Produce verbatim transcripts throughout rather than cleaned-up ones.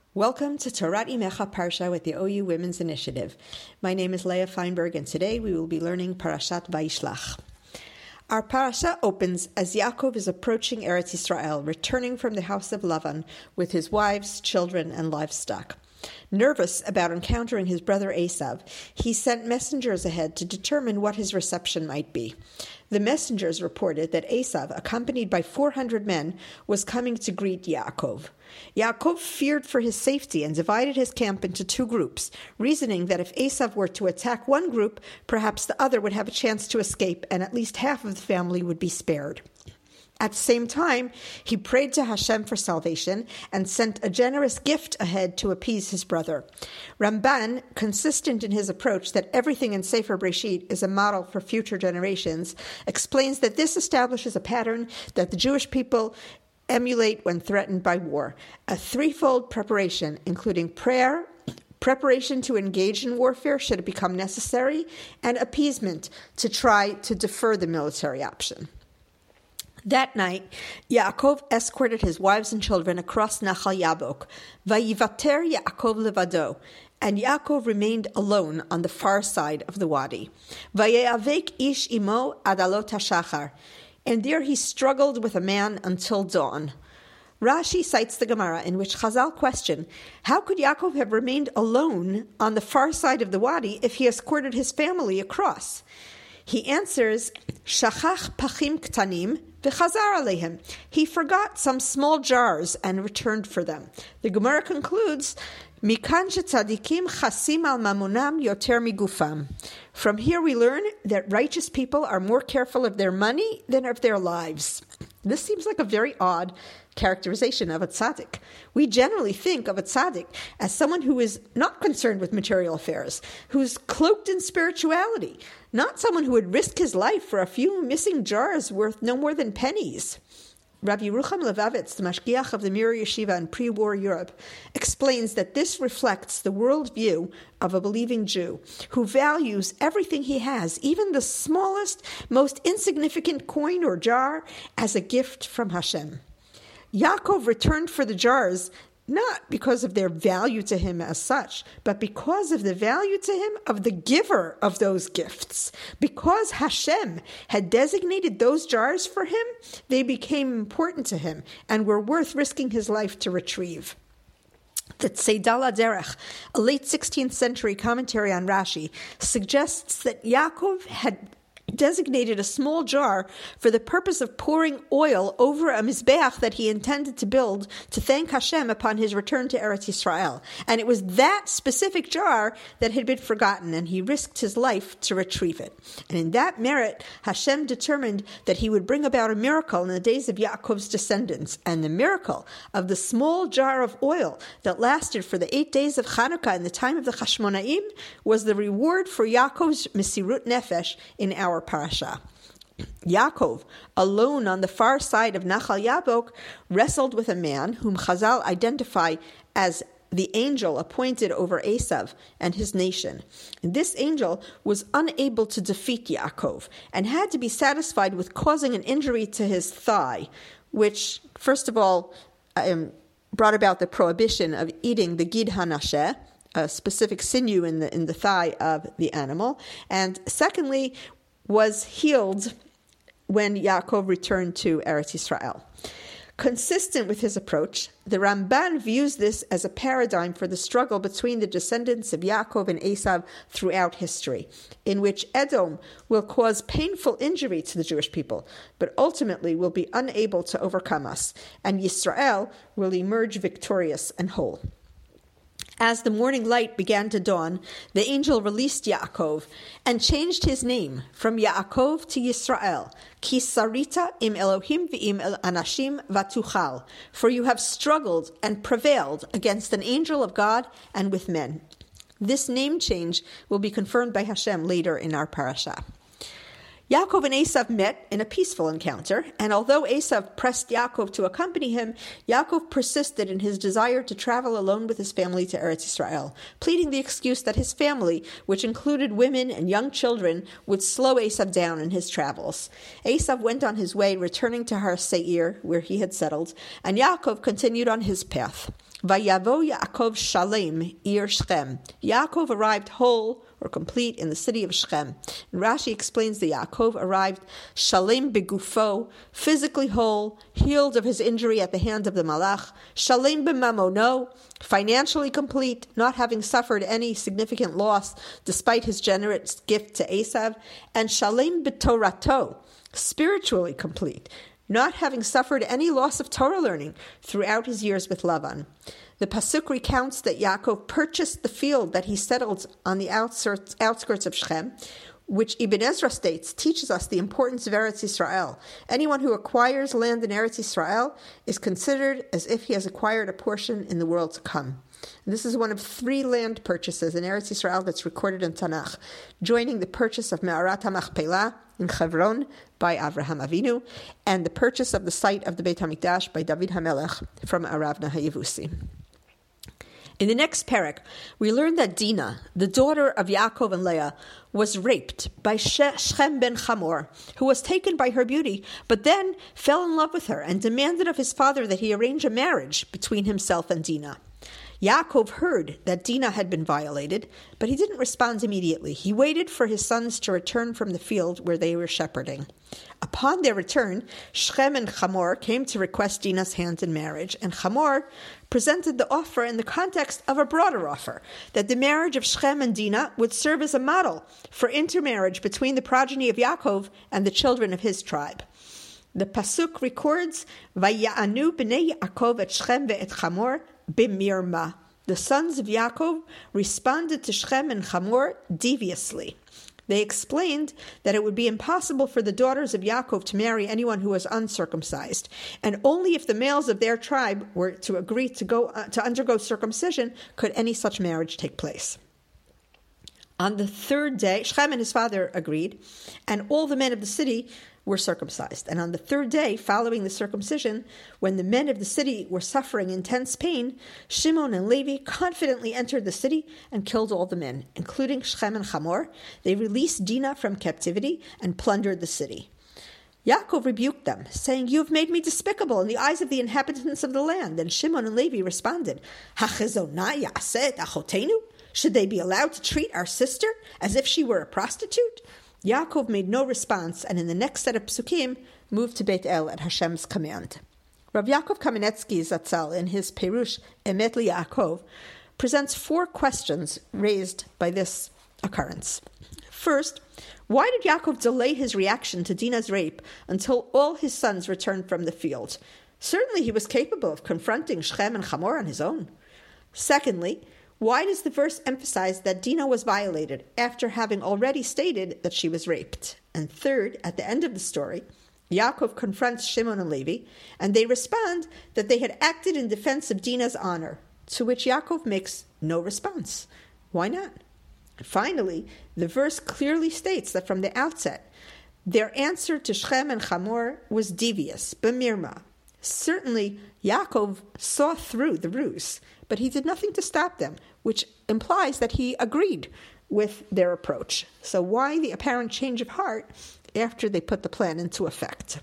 Welcome to Torat Imecha Parsha with the O U Women's Initiative. My name is Leah Feinberg, and today we will be learning Parashat Vayishlach. Our parasha opens as Yaakov is approaching Eretz Yisrael, returning from the house of Lavan with his wives, children, and livestock. Nervous about encountering his brother Esav, he sent messengers ahead to determine what his reception might be. The messengers reported that Esav, accompanied by four hundred men, was coming to greet Yaakov. Yaakov feared for his safety and divided his camp into two groups, reasoning that if Esav were to attack one group, perhaps the other would have a chance to escape and at least half of the family would be spared. At the same time, he prayed to Hashem for salvation and sent a generous gift ahead to appease his brother. Ramban, consistent in his approach that everything in Sefer Breshit is a model for future generations, explains that this establishes a pattern that the Jewish people emulate when threatened by war, a threefold preparation, including prayer, preparation to engage in warfare should it become necessary, and appeasement to try to defer the military option. That night, Yaakov escorted his wives and children across Nachal Yabok. Vayivater Yaakov levado, and Yaakov remained alone on the far side of the wadi. Vayeavek ish imo adalot hashachar, and there he struggled with a man until dawn. Rashi cites the Gemara in which Chazal question, how could Yaakov have remained alone on the far side of the wadi if he escorted his family across? He answers, Shachach pachim ktanim v'chazar alehem. He forgot some small jars and returned for them. The Gemara concludes, Mikan shetzadikim chasim al mamunam yoter migufam. From here we learn that righteous people are more careful of their money than of their lives. This seems like a very odd characterization of a tzaddik. We generally think of a tzaddik as someone who is not concerned with material affairs, who's cloaked in spirituality, not someone who would risk his life for a few missing jars worth no more than pennies. Rabbi Yerucham Levavitz, the mashgiach of the Mir Yeshiva in pre-war Europe, explains that this reflects the worldview of a believing Jew who values everything he has, even the smallest, most insignificant coin or jar, as a gift from Hashem. Yaakov returned for the jars not because of their value to him as such, but because of the value to him of the giver of those gifts. Because Hashem had designated those jars for him, they became important to him and were worth risking his life to retrieve. The Tzedal Derech, a late sixteenth century commentary on Rashi, suggests that Yaakov had designated a small jar for the purpose of pouring oil over a mizbeach that he intended to build to thank Hashem upon his return to Eretz Yisrael. And it was that specific jar that had been forgotten, and he risked his life to retrieve it. And in that merit, Hashem determined that he would bring about a miracle in the days of Yaakov's descendants. And the miracle of the small jar of oil that lasted for the eight days of Chanukah in the time of the Chashmonaim was the reward for Yaakov's Mesirut Nefesh in our parasha. Yaakov, alone on the far side of Nachal Yabok, wrestled with a man whom Chazal identify as the angel appointed over Esav and his nation. And this angel was unable to defeat Yaakov and had to be satisfied with causing an injury to his thigh, which, first of all, um, brought about the prohibition of eating the gid hanasheh, a specific sinew in the in the thigh of the animal, and secondly, was healed when Yaakov returned to Eretz Yisrael. Consistent with his approach, the Ramban views this as a paradigm for the struggle between the descendants of Yaakov and Esav throughout history, in which Edom will cause painful injury to the Jewish people, but ultimately will be unable to overcome us, and Yisrael will emerge victorious and whole. As the morning light began to dawn, the angel released Yaakov and changed his name from Yaakov to Yisrael, Ki sarita im Elohim v'im el anashim vatuchal, for you have struggled and prevailed against an angel of God and with men. This name change will be confirmed by Hashem later in our parasha. Yaakov and Esav met in a peaceful encounter, and although Esav pressed Yaakov to accompany him, Yaakov persisted in his desire to travel alone with his family to Eretz Yisrael, pleading the excuse that his family, which included women and young children, would slow Esav down in his travels. Esav went on his way, returning to Har Seir, where he had settled, and Yaakov continued on his path. Vayavo Yaakov Shalem, Ir Shechem. Yaakov arrived whole or complete in the city of Shechem. And Rashi explains that Yaakov arrived Shalem begufo, physically whole, healed of his injury at the hand of the Malach, Shalem b'mamono, financially complete, not having suffered any significant loss despite his generous gift to Esav, and Shalem b'torato, spiritually complete, not having suffered any loss of Torah learning throughout his years with Lavan. The Pasuk recounts that Yaakov purchased the field that he settled on the outskirts, outskirts of Shechem, which Ibn Ezra states teaches us the importance of Eretz Yisrael. Anyone who acquires land in Eretz Yisrael is considered as if he has acquired a portion in the world to come. And this is one of three land purchases in Eretz Yisrael that's recorded in Tanakh, joining the purchase of Me'arat HaMachpelah in Hebron by Avraham Avinu, and the purchase of the site of the Beit HaMikdash by David HaMelech from Aravna HaYevusi. In the next parak, we learn that Dinah, the daughter of Yaakov and Leah, was raped by Shechem ben Hamor, who was taken by her beauty, but then fell in love with her and demanded of his father that he arrange a marriage between himself and Dinah. Yaakov heard that Dinah had been violated, but he didn't respond immediately. He waited for his sons to return from the field where they were shepherding. Upon their return, Shechem and Hamor came to request Dinah's hand in marriage, and Hamor presented the offer in the context of a broader offer, that the marriage of Shechem and Dinah would serve as a model for intermarriage between the progeny of Yaakov and the children of his tribe. The Pasuk records, Vaya'anu b'nei Yaakov et Shechem ve'et Hamor b'mirma. The sons of Yaakov responded to Shechem and Hamor deviously. They explained that it would be impossible for the daughters of Yaakov to marry anyone who was uncircumcised, and only if the males of their tribe were to agree to go uh, to undergo circumcision could any such marriage take place. On the third day, Shechem and his father agreed, and all the men of the city were circumcised. And on the third day, following the circumcision, when the men of the city were suffering intense pain, Shimon and Levi confidently entered the city and killed all the men, including Shechem and Hamor. They released Dinah from captivity and plundered the city. Yaakov rebuked them, saying, "You have made me despicable in the eyes of the inhabitants of the land." And Shimon and Levi responded, "Hachezonah ya'aseh et achotenu? Should they be allowed to treat our sister as if she were a prostitute?" Yaakov made no response, and in the next set of psukim, moved to Beit El at Hashem's command. Rav Yaakov Kamenetsky Zatzal, in his Perush Emet LiYaakov, presents four questions raised by this occurrence. First, why did Yaakov delay his reaction to Dinah's rape until all his sons returned from the field? Certainly he was capable of confronting Shechem and Hamor on his own. Secondly, why does the verse emphasize that Dinah was violated after having already stated that she was raped? And third, at the end of the story, Yaakov confronts Shimon and Levi, and they respond that they had acted in defense of Dinah's honor, to which Yaakov makes no response. Why not? Finally, the verse clearly states that from the outset, their answer to Shechem and Hamor was devious, b'mirma. Certainly, Yaakov saw through the ruse, but he did nothing to stop them, which implies that he agreed with their approach. So why the apparent change of heart after they put the plan into effect?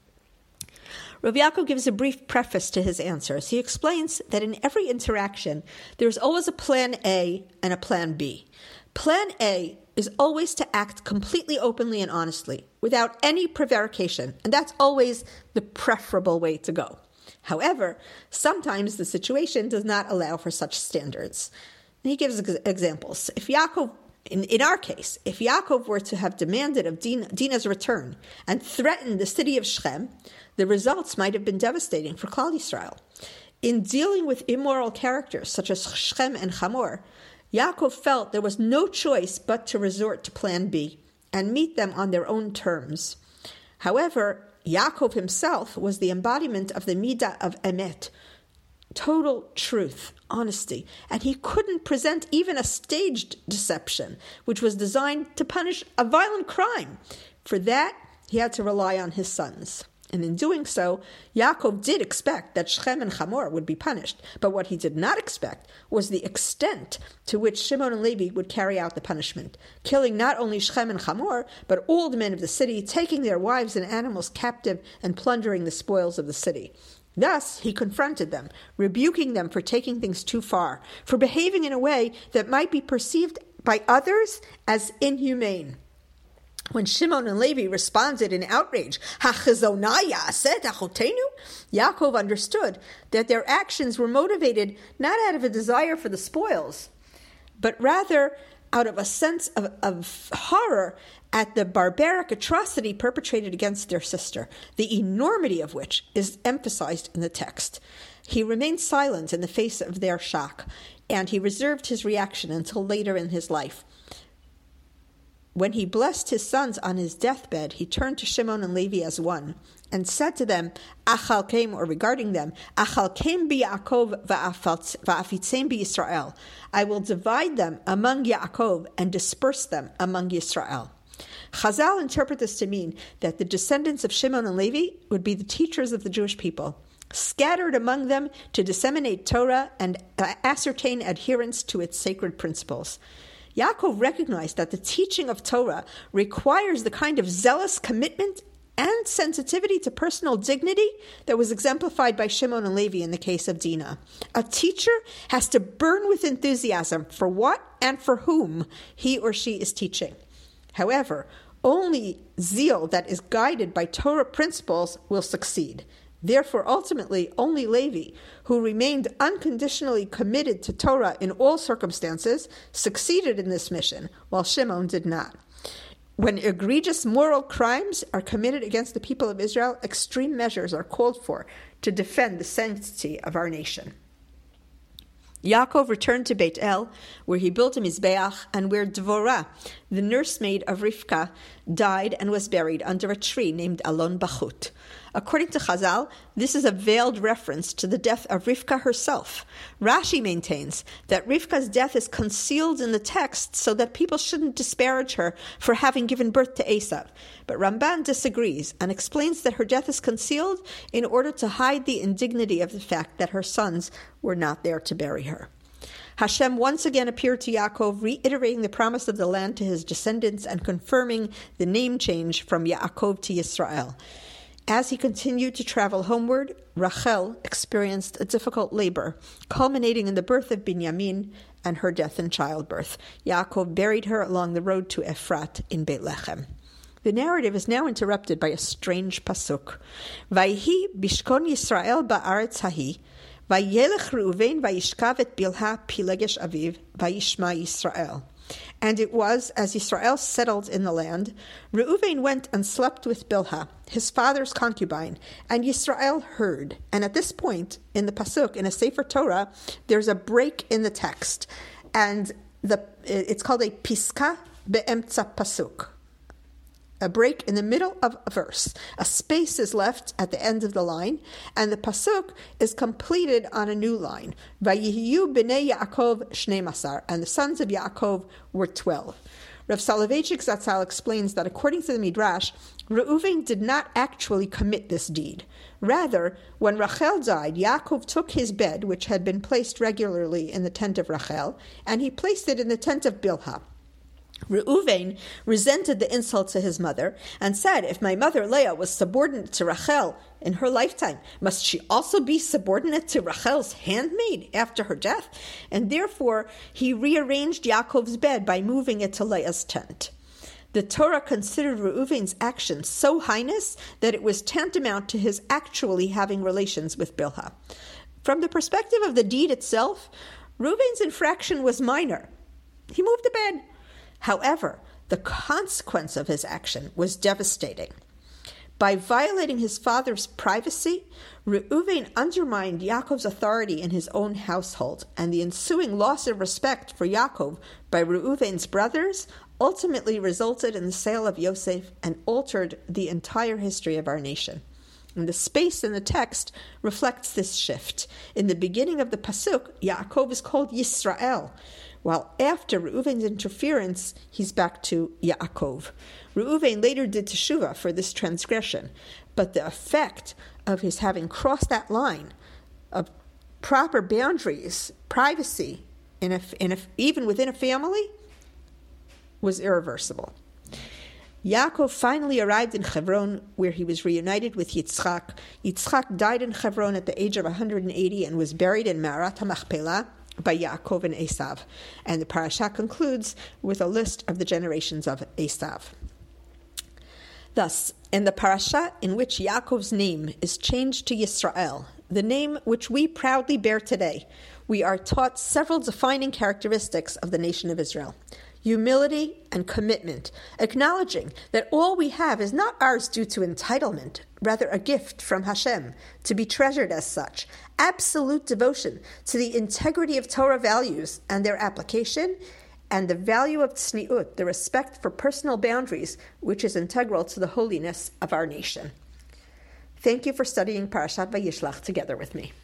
Rav Yaakov gives a brief preface to his answers. He explains that in every interaction, there's always a plan A and a plan B. Plan A is always to act completely openly and honestly, without any prevarication, and that's always the preferable way to go. However, sometimes the situation does not allow for such standards. And he gives ex- examples. If Yaakov, in, in our case, if Yaakov were to have demanded of Dinah, Dinah's return and threatened the city of Shechem, the results might have been devastating for Klal Yisrael. In dealing with immoral characters such as Shechem and Hamor, Yaakov felt there was no choice but to resort to plan B and meet them on their own terms. However, Yaakov himself was the embodiment of the midah of emet, total truth, honesty, and he couldn't present even a staged deception, which was designed to punish a violent crime, For that, he had to rely on his sons. And in doing so, Yaakov did expect that Shechem and Hamor would be punished. But what he did not expect was the extent to which Shimon and Levi would carry out the punishment, killing not only Shechem and Hamor, but all the men of the city, taking their wives and animals captive and plundering the spoils of the city. Thus, he confronted them, rebuking them for taking things too far, for behaving in a way that might be perceived by others as inhumane. When Shimon and Levi responded in outrage, Yaakov understood that their actions were motivated not out of a desire for the spoils, but rather out of a sense of, of horror at the barbaric atrocity perpetrated against their sister, the enormity of which is emphasized in the text. He remained silent in the face of their shock, and he reserved his reaction until later in his life. When he blessed his sons on his deathbed, he turned to Shimon and Levi as one, and said to them, Achalkem, or regarding them, Achalkem biYaakov va'afitzem biYisrael. I will divide them among Yaakov and disperse them among Yisrael. Chazal interpret this to mean that the descendants of Shimon and Levi would be the teachers of the Jewish people, scattered among them to disseminate Torah and ascertain adherence to its sacred principles. Yaakov recognized that the teaching of Torah requires the kind of zealous commitment and sensitivity to personal dignity that was exemplified by Shimon and Levi in the case of Dinah. A teacher has to burn with enthusiasm for what and for whom he or she is teaching. However, only zeal that is guided by Torah principles will succeed. Therefore, ultimately, only Levi, who remained unconditionally committed to Torah in all circumstances, succeeded in this mission, while Shimon did not. When egregious moral crimes are committed against the people of Israel, extreme measures are called for to defend the sanctity of our nation. Yaakov returned to Beit El, where he built a Mizbeach, and where Dvorah, the nursemaid of Rivka, died and was buried under a tree named Alon Bachut. According to Chazal, this is a veiled reference to the death of Rivka herself. Rashi maintains that Rivka's death is concealed in the text so that people shouldn't disparage her for having given birth to Esav. But Ramban disagrees and explains that her death is concealed in order to hide the indignity of the fact that her sons were not there to bury her. Hashem once again appeared to Yaakov, reiterating the promise of the land to his descendants and confirming the name change from Yaakov to Yisrael. As he continued to travel homeward, Rachel experienced a difficult labor, culminating in the birth of Binyamin and her death in childbirth. Yaakov buried her along the road to Ephrat in Beit Lechem. The narrative is now interrupted by a strange pasuk. Vayhi bishkon Yisrael ba'aretz hahi, vayelech Reuven vayishkav et Bilha pilegesh aviv, vayishma Yisrael. And it was, as Yisrael settled in the land, Reuven went and slept with Bilhah, his father's concubine, and Yisrael heard. And at this point, in the Pasuk, in a Sefer Torah, there's a break in the text. And the it's called a Piska Be'emtza Pasuk. A break in the middle of a verse. A space is left at the end of the line, and the pasuk is completed on a new line. Vayihiyu b'nei Yaakov shnei masar, and the sons of Yaakov were twelve. Rav Soloveitchik Zatzal explains that according to the Midrash, Reuven did not actually commit this deed. Rather, when Rachel died, Yaakov took his bed, which had been placed regularly in the tent of Rachel, and he placed it in the tent of Bilhah. Reuven resented the insult to his mother and said, if my mother Leah was subordinate to Rachel in her lifetime, must she also be subordinate to Rachel's handmaid after her death? And therefore, he rearranged Yaakov's bed by moving it to Leah's tent. The Torah considered Reuven's action so heinous that it was tantamount to his actually having relations with Bilhah. From the perspective of the deed itself, Reuven's infraction was minor. He moved the bed. However, the consequence of his action was devastating. By violating his father's privacy, Reuven undermined Yaakov's authority in his own household, and the ensuing loss of respect for Yaakov by Reuven's brothers ultimately resulted in the sale of Yosef and altered the entire history of our nation. And the space in the text reflects this shift. In the beginning of the Pasuk, Yaakov is called Yisrael, while after Reuven's interference, he's back to Yaakov. Reuven later did teshuvah for this transgression, but the effect of his having crossed that line of proper boundaries, privacy, in a, in a, even within a family, was irreversible. Yaakov finally arrived in Hebron, where he was reunited with Yitzchak. Yitzchak died in Hebron at the age of one hundred eighty and was buried in Me'arat HaMachpelah by Yaakov and Esav. And the parasha concludes with a list of the generations of Esav. Thus, in the parasha in which Yaakov's name is changed to Yisrael, the name which we proudly bear today, we are taught several defining characteristics of the nation of Israel. Humility and commitment, acknowledging that all we have is not ours due to entitlement, rather a gift from Hashem, to be treasured as such. Absolute devotion to the integrity of Torah values and their application, and the value of tzniut, the respect for personal boundaries, which is integral to the holiness of our nation. Thank you for studying Parashat Vayishlach together with me.